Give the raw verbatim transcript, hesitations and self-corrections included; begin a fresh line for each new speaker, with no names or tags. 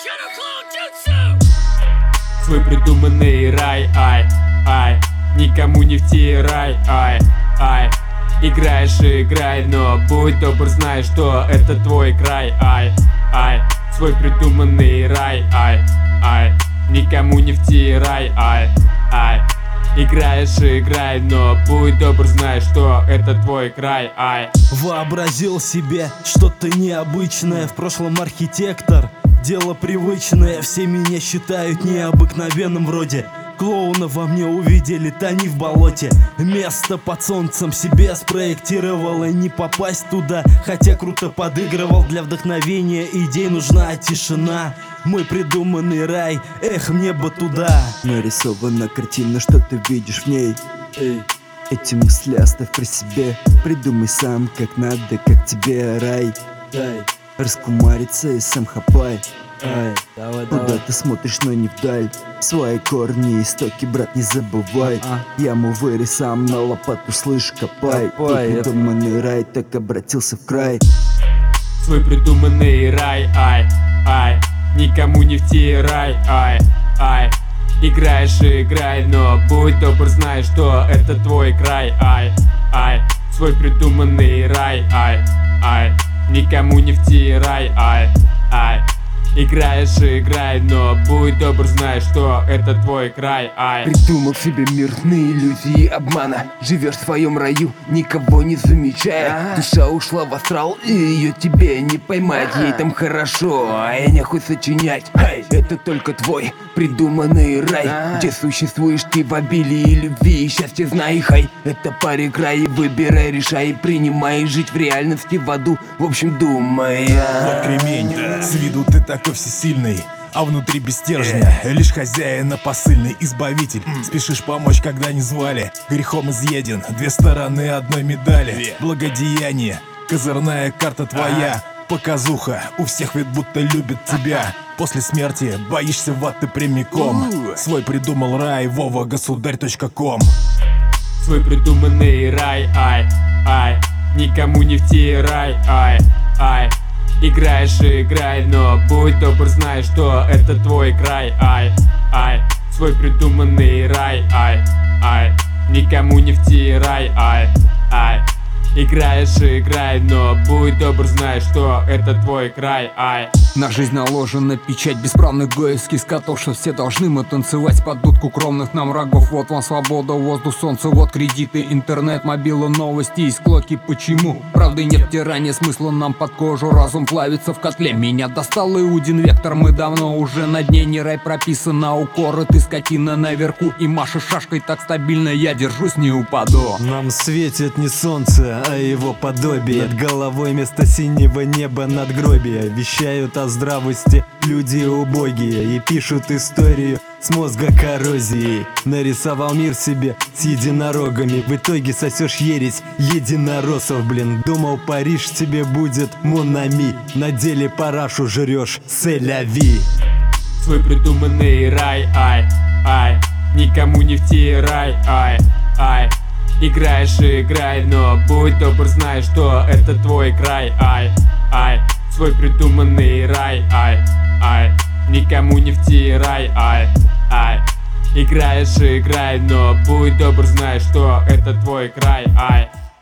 Свой придуманный рай, ай, ай, никому не втирай, ай, ай. Играешь и играй, но будь добр, знай, что это твой край, ай, ай. Свой придуманный рай, ай, ай, никому не втирай, ай, ай. Играешь и играй, но будь добр, знай, что это твой край, ай.
Вообразил себе что-то необычное, в прошлом архитектор. Дело привычное, все меня считают необыкновенным вроде. Клоуна во мне увидели, тони в болоте. Место под солнцем себе спроектировал, и не попасть туда. Хотя круто подыгрывал, для вдохновения идей нужна тишина. Мой придуманный рай, эх, мне бы туда.
Нарисована картина, что ты видишь в ней. Эй, эти мысли оставь при себе. Придумай сам, как надо, как тебе рай. Дай, раскумариться и сам хапай. Ай, давай, куда давай. Ты смотришь, но не вдаль. Свои корни, истоки, брат, не забывай. а? Яму вырой сам, на лопату, слышь, копай. Твой придуманный рай так обратился в край.
Свой придуманный рай, ай, ай, никому не втирай, ай, ай. Играешь и играй, но будь добр, знай, что это твой край, ай, ай. Свой придуманный рай, ай, ай, никому не втирай, ай, ай. Играешь и играй, но будь добр, знай, что это твой край, ай.
Придумал себе мир на иллюзии обмана. Живешь в своем раю, никого не замечая. Душа ушла в астрал, и ее тебе не поймать. Ей там хорошо, а я нехуй сочинять. Это только твой придуманный рай, где существуешь ты в обилии любви и счастья, знай, хай. Это паре край, выбирай, решай, принимай. Жить в реальности, в аду, в общем, думай.
Вот кремень, с виду ты такой всесильный, а внутри без стержня, лишь хозяина посыльный, избавитель. Спешишь помочь, когда не звали, грехом изъеден, две стороны одной медали. Благодеяние, козырная карта твоя, показуха, у всех вид будто любят тебя. После смерти боишься в ад ты прямиком. Свой придумал рай, вова государь точка ком.
Свой придуманный рай, ай, ай, никому не втирай, ай, ай. Играешь и играй, но будь добр, знай, что это твой край, ай, ай. Свой придуманный рай, ай, ай, никому не втирай, ай, ай. Играешь и играй, но будь добр, знай, что это твой край, ай.
На жизнь наложена печать бесправных гоевских скотов, что все должны мы танцевать под дудку кровных нам врагов. Вот вам свобода, воздух, солнце, вот кредиты, интернет, мобила, новости и склоки. Почему? Правды нет, тирания, смысла нам под кожу, разум плавится в котле. Меня достал Иудин вектор, мы давно уже на дне, не рай прописан на укоры. Ты скотина наверху и машешь шашкой так стабильно, я держусь, не упаду.
Нам светит не солнце, а его подобие. Над головой вместо синего неба надгробия. Вещают о здравости люди убогие и пишут историю с мозга коррозией. Нарисовал мир себе с единорогами, в итоге сосешь ересь единороссов, блин. Думал, Париж тебе будет Монами, на деле парашу жрешь селяви.
Свой придуманный рай, ай, ай, никому не втирай, ай, ай. Играешь и играй, но будь добр, знай, что это твой край, ай, ай. Свой придуманный рай, ай, ай, никому не втирай, ай, ай. Играешь и играй, но будь добр, знай, что это твой край, ай.